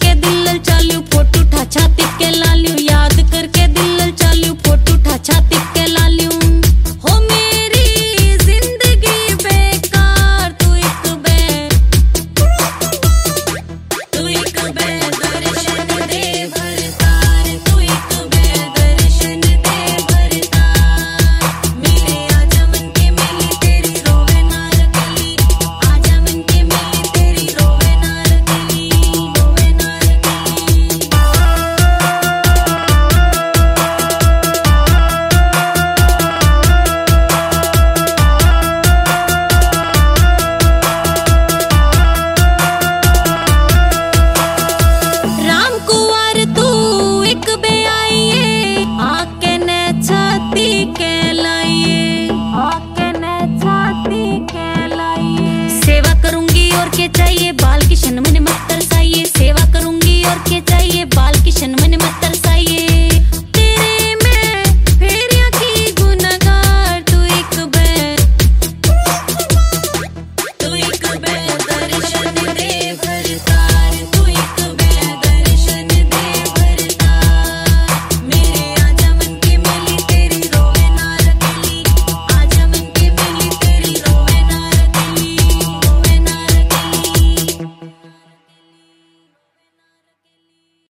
करके दिल ललचा लियो, फोटो उठा छाती के ला लियो, याद करके दिल ललचा लियो, फोटो उठा छाती के ला लियो। हो मेरी जिंदगी बेकार, तू एक बेदर्शन दे भरतार, तू एक बेदर्शन दे भरतार। मेरे आजा मन के मेली तेरी रोवे ना रखली, आजा मन के मेली तेरी रोवे ना रखली, रोवे ना रखली। राम कुंवर तू एक बे आइए, आके ने छाती के लाइए, आके ने छाती के लाइए। सेवा करूंगी और क्या चाहिए, बाल किशन मैंने मत तरसाइए, सेवा करूंगी और क्या चाहिए, बाल